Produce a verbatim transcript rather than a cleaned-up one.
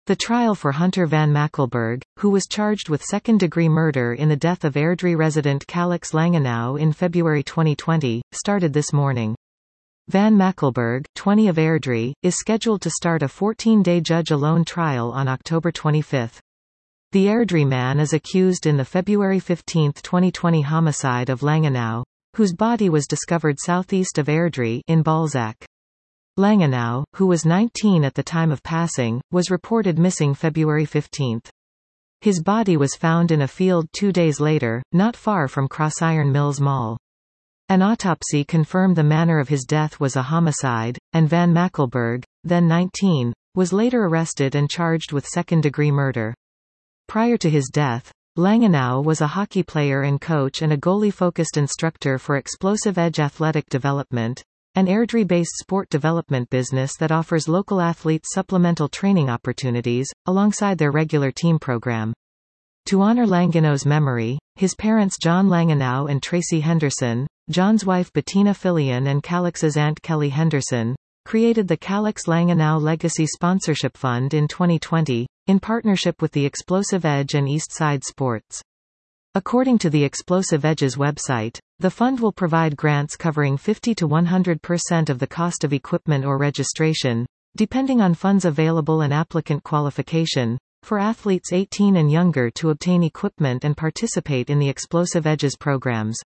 The trial for Hunter van Makkelberg, who was charged with second-degree murder in the death of Airdrie resident Calix Langenau in February twenty twenty, started this morning. Van Makkelberg, twenty of Airdrie, is scheduled to start a fourteen-day judge-alone trial on October twenty-fifth. The Airdrie man is accused in the February fifteenth twenty twenty homicide of Langenau, whose body was discovered southeast of Airdrie in Balzac. Langenau, who was nineteen at the time of passing, was reported missing February fifteenth. His body was found in a field two days later, not far from Crossiron Mills Mall. An autopsy confirmed the manner of his death was a homicide, and Van Makkelberg, then nineteen, was later arrested and charged with second-degree murder. Prior to his death, Langenau was a hockey player and coach and a goalie-focused instructor for Explosive Edge Athletic Development, an Airdrie-based sport development business that offers local athletes supplemental training opportunities, alongside their regular team program. To honor Langenau's memory, his parents John Langenau and Tracy Henderson, John's wife Bettina Fillion and Calix's aunt Kelly Henderson, created the Calix Langenau Legacy Sponsorship Fund in twenty twenty, in partnership with the Explosive Edge and Eastside Sports. According to the Explosive Edge's website, the fund will provide grants covering fifty to one hundred percent of the cost of equipment or registration, depending on funds available and applicant qualification, for athletes eighteen and younger to obtain equipment and participate in the Explosive Edge's programs.